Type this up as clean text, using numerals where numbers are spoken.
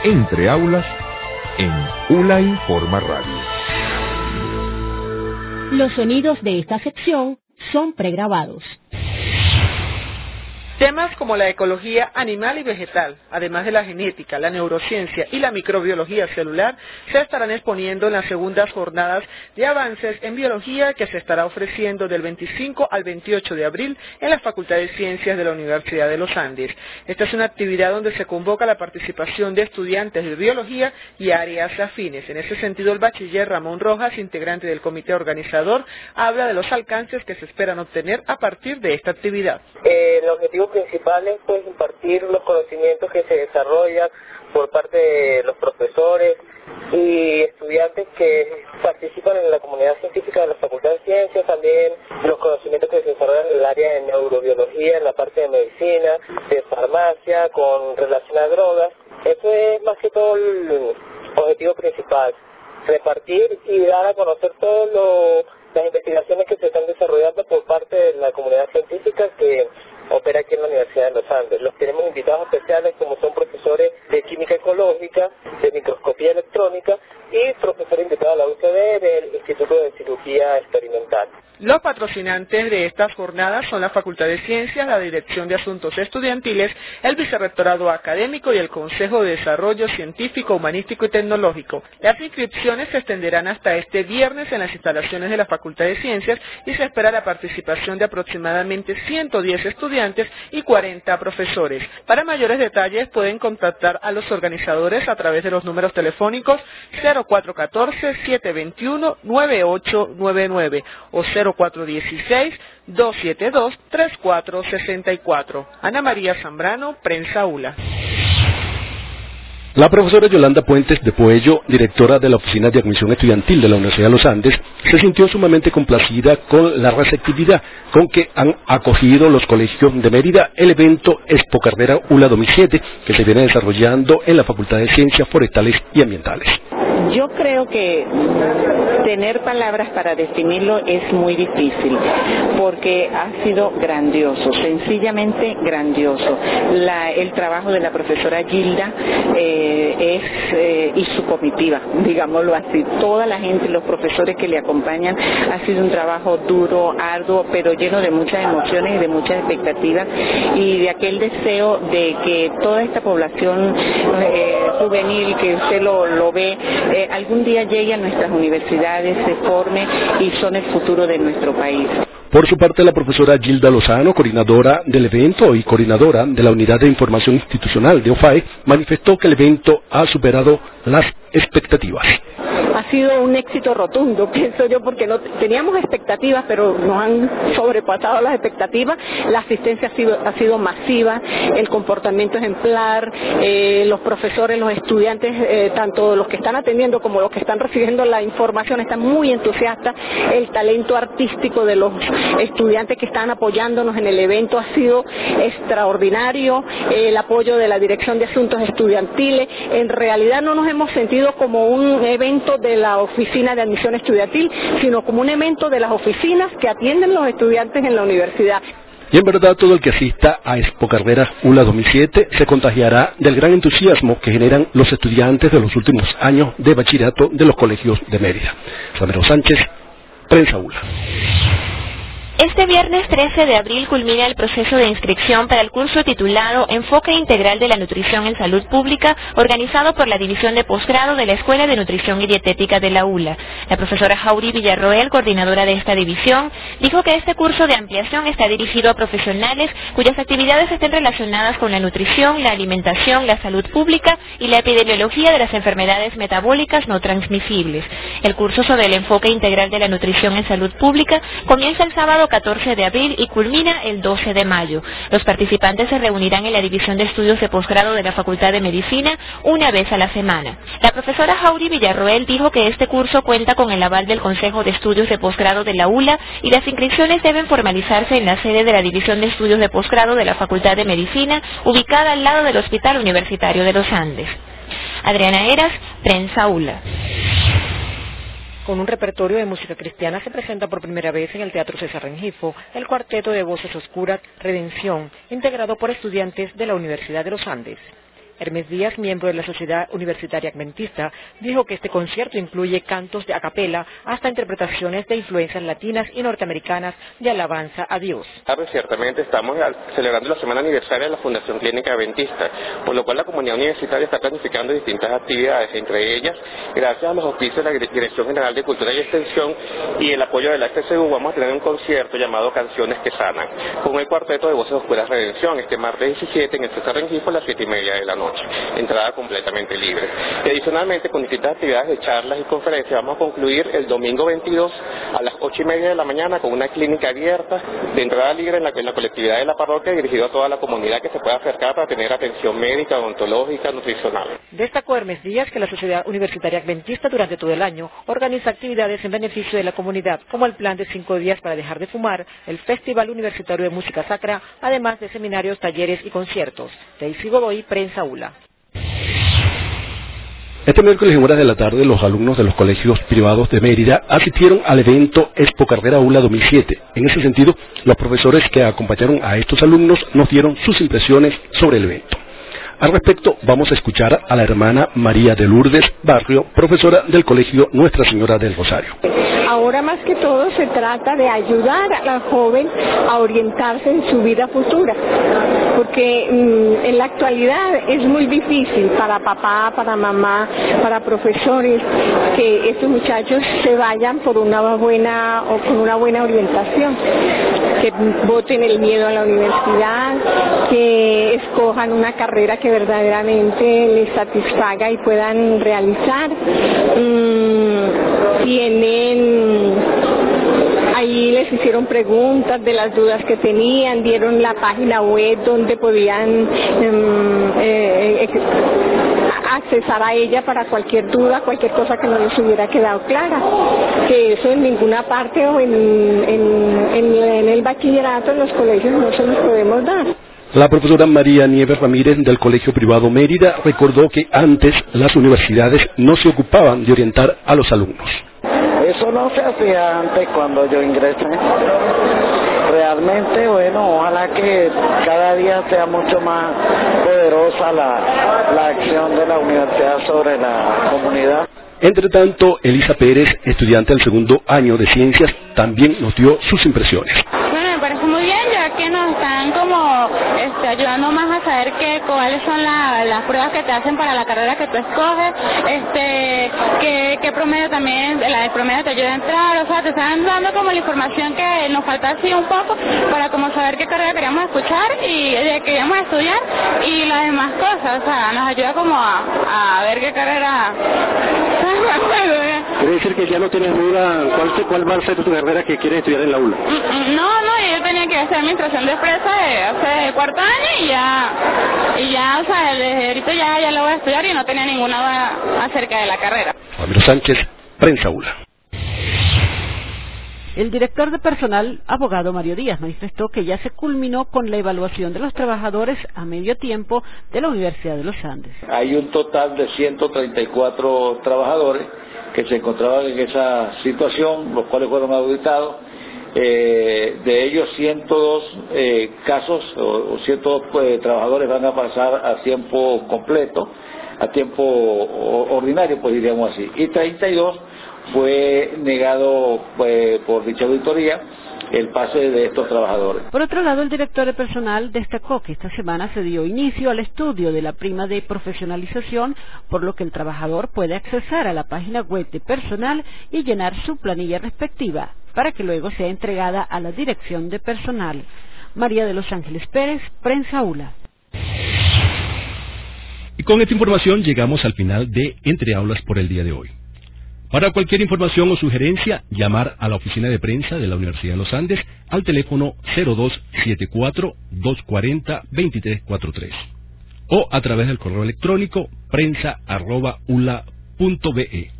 Entre Aulas en ULA Informa Radio. Los sonidos de esta sección son pregrabados. Temas como la ecología animal y vegetal, además de la genética, la neurociencia y la microbiología celular, se estarán exponiendo en las segundas jornadas de avances en biología que se estará ofreciendo del 25 al 28 de abril en la Facultad de Ciencias de la Universidad de los Andes. Esta es una actividad donde se convoca la participación de estudiantes de biología y áreas afines. En ese sentido, el bachiller Ramón Rojas, integrante del comité organizador, habla de los alcances que se esperan obtener a partir de esta actividad. El objetivo principal es impartir los conocimientos que se desarrollan por parte de los profesores y estudiantes que participan en la comunidad científica de la Facultad de Ciencias, también los conocimientos que se desarrollan en el área de neurobiología, en la parte de medicina, de farmacia, con relación a drogas. Eso es más que todo el objetivo principal, repartir y dar a conocer todas las investigaciones que se están desarrollando por parte de la comunidad científica que opera aquí en la Universidad de los Andes. Los tenemos invitados especiales como son profesores de química ecológica, de microscopía electrónica y profesor invitado a la UCB del Instituto de Cirugía Experimental. Los patrocinantes de estas jornadas son la Facultad de Ciencias, la Dirección de Asuntos Estudiantiles, el Vicerrectorado Académico y el Consejo de Desarrollo Científico, Humanístico y Tecnológico. Las inscripciones se extenderán hasta este viernes en las instalaciones de la Facultad de Ciencias y se espera la participación de aproximadamente 110 estudiantes y 40 profesores. Para mayores detalles pueden contactar a los organizadores a través de los números telefónicos 0414-721-9899 o 0416-272-3464. Ana María Zambrano, Prensa ULA. La profesora Yolanda Puentes de Puello, directora de la Oficina de Admisión Estudiantil de la Universidad de los Andes, se sintió sumamente complacida con la receptividad con que han acogido los colegios de Mérida el evento Expo Carrera ULA 2007 que se viene desarrollando en la Facultad de Ciencias Forestales y Ambientales. Yo creo que tener palabras para definirlo es muy difícil, porque ha sido grandioso, sencillamente grandioso. El trabajo de la profesora Gilda y su comitiva, digámoslo así, toda la gente, los profesores que le acompañan, ha sido un trabajo duro, arduo, pero lleno de muchas emociones y de muchas expectativas y de aquel deseo de que toda esta población juvenil, que usted lo ve, algún día llegue a nuestras universidades, se forme y son el futuro de nuestro país. Por su parte, la profesora Gilda Lozano, coordinadora del evento y coordinadora de la Unidad de Información Institucional de OFAE, manifestó que el evento ha superado las expectativas. Ha sido un éxito rotundo, pienso yo, porque no teníamos expectativas, pero nos han sobrepasado las expectativas. La asistencia ha sido masiva, el comportamiento ejemplar, los profesores, los estudiantes, tanto los que están atendiendo como los que están recibiendo la información, están muy entusiastas. El talento artístico de los estudiantes que están apoyándonos en el evento ha sido extraordinario, el apoyo de la Dirección de Asuntos Estudiantiles. En realidad no nos hemos sentido como un evento de la Oficina de Admisión Estudiantil, sino como un evento de las oficinas que atienden los estudiantes en la universidad. Y en verdad todo el que asista a Expo Carrera ULA 2007 se contagiará del gran entusiasmo que generan los estudiantes de los últimos años de bachillerato de los colegios de Mérida. Ramiro Sánchez, Prensa ULA. Este viernes 13 de abril culmina el proceso de inscripción para el curso titulado Enfoque Integral de la Nutrición en Salud Pública, organizado por la División de Posgrado de la Escuela de Nutrición y Dietética de la ULA. La profesora Jauri Villarroel, coordinadora de esta división, dijo que este curso de ampliación está dirigido a profesionales cuyas actividades estén relacionadas con la nutrición, la alimentación, la salud pública y la epidemiología de las enfermedades metabólicas no transmisibles. El curso sobre el enfoque integral de la nutrición en salud pública comienza el sábado 14 de abril y culmina el 12 de mayo. Los participantes se reunirán en la División de Estudios de Posgrado de la Facultad de Medicina una vez a la semana. La profesora Jauri Villarroel dijo que este curso cuenta con el aval del Consejo de Estudios de Posgrado de la ULA y las inscripciones deben formalizarse en la sede de la División de Estudios de Posgrado de la Facultad de Medicina, ubicada al lado del Hospital Universitario de los Andes. Adriana Eras, Prensa ULA. Con un repertorio de música cristiana se presenta por primera vez en el Teatro César Rengifo el cuarteto de voces oscuras Redención, integrado por estudiantes de la Universidad de los Andes. Hermes Díaz, miembro de la Sociedad Universitaria Adventista, dijo que este concierto incluye cantos de a capela hasta interpretaciones de influencias latinas y norteamericanas de alabanza a Dios. Ciertamente estamos celebrando la semana aniversaria de la Fundación Clínica Adventista, por lo cual la comunidad universitaria está planificando distintas actividades, entre ellas, gracias a los auspicios de la Dirección General de Cultura y Extensión y el apoyo de la FCU, vamos a tener un concierto llamado Canciones que Sanan, con el cuarteto de Voces Oscuras Redención, este martes 17 en el César Rengifo a las 7:30 de la noche, entrada completamente libre. Y adicionalmente, con distintas actividades de charlas y conferencias, vamos a concluir el domingo 22 a las 8:30 de la mañana con una clínica abierta de entrada libre en la colectividad de la parroquia, dirigido a toda la comunidad que se pueda acercar para tener atención médica, odontológica, nutricional. Destacó Hermes Díaz que la Sociedad Universitaria Adventista durante todo el año organiza actividades en beneficio de la comunidad, como el plan de 5 días para dejar de fumar, el Festival Universitario de Música Sacra, además de seminarios, talleres y conciertos. Daisy Godoy, Prensa ULA. Este miércoles en horas de la tarde, los alumnos de los colegios privados de Mérida asistieron al evento Expo Carrera ULA 2007. En ese sentido, los profesores que acompañaron a estos alumnos nos dieron sus impresiones sobre el evento. Al respecto, vamos a escuchar a la hermana María de Lourdes Barrio, profesora del Colegio Nuestra Señora del Rosario. Ahora más que todo se trata de ayudar a la joven a orientarse en su vida futura, porque en la actualidad es muy difícil para papá, para mamá, para profesores, que estos muchachos se vayan por una buena o con una buena orientación, que boten el miedo a la universidad, que escojan una carrera que verdaderamente les satisfaga y puedan realizar. Ahí les hicieron preguntas de las dudas que tenían, dieron la página web donde podían accesar a ella para cualquier duda, cualquier cosa que no les hubiera quedado clara, que eso en ninguna parte o en el bachillerato, en los colegios no se los podemos dar. La profesora María Nieves Ramírez del Colegio Privado Mérida recordó que antes las universidades no se ocupaban de orientar a los alumnos. Eso no se hacía antes cuando yo ingresé. Realmente, bueno, ojalá que cada día sea mucho más poderosa la acción de la universidad sobre la comunidad. Entre tanto, Elisa Pérez, estudiante del segundo año de Ciencias, también nos dio sus impresiones. Bueno, me parece muy bien, ya que nos están como ayudando más a saber cuáles son las pruebas que te hacen para la carrera que tú escoges, qué promedio también, el promedio te ayuda a entrar, o sea, te están dando como la información que nos falta así un poco para como saber qué carrera queríamos escuchar y de qué queríamos estudiar y las demás cosas, o sea, nos ayuda como a ver qué carrera. ¿Quiere decir que ya no tienes duda cuál va a ser tu carrera que quieres estudiar en la ULA? No, yo tenía que hacer administración de empresa hace cuarto año y ya, o sea, desde ahorita ya lo voy a estudiar y no tenía ninguna duda acerca de la carrera. Ramiro Sánchez, Prensa ULA. El director de personal, abogado Mario Díaz, manifestó que ya se culminó con la evaluación de los trabajadores a medio tiempo de la Universidad de los Andes. Hay un total de 134 trabajadores que se encontraban en esa situación, los cuales fueron auditados. De ellos 102 casos o 102 trabajadores van a pasar a tiempo completo, a tiempo ordinario, pues diríamos así, y 32 fue negado por dicha auditoría el pase de estos trabajadores. Por otro lado, el director de personal destacó que esta semana se dio inicio al estudio de la prima de profesionalización, por lo que el trabajador puede accesar a la página web de personal y llenar su planilla respectiva, para que luego sea entregada a la dirección de personal. María de los Ángeles Pérez, Prensa ULA. Y con esta información llegamos al final de Entre Aulas por el día de hoy. Para cualquier información o sugerencia, llamar a la oficina de prensa de la Universidad de los Andes al teléfono 0274-240-2343 o a través del correo electrónico prensa@ula.be.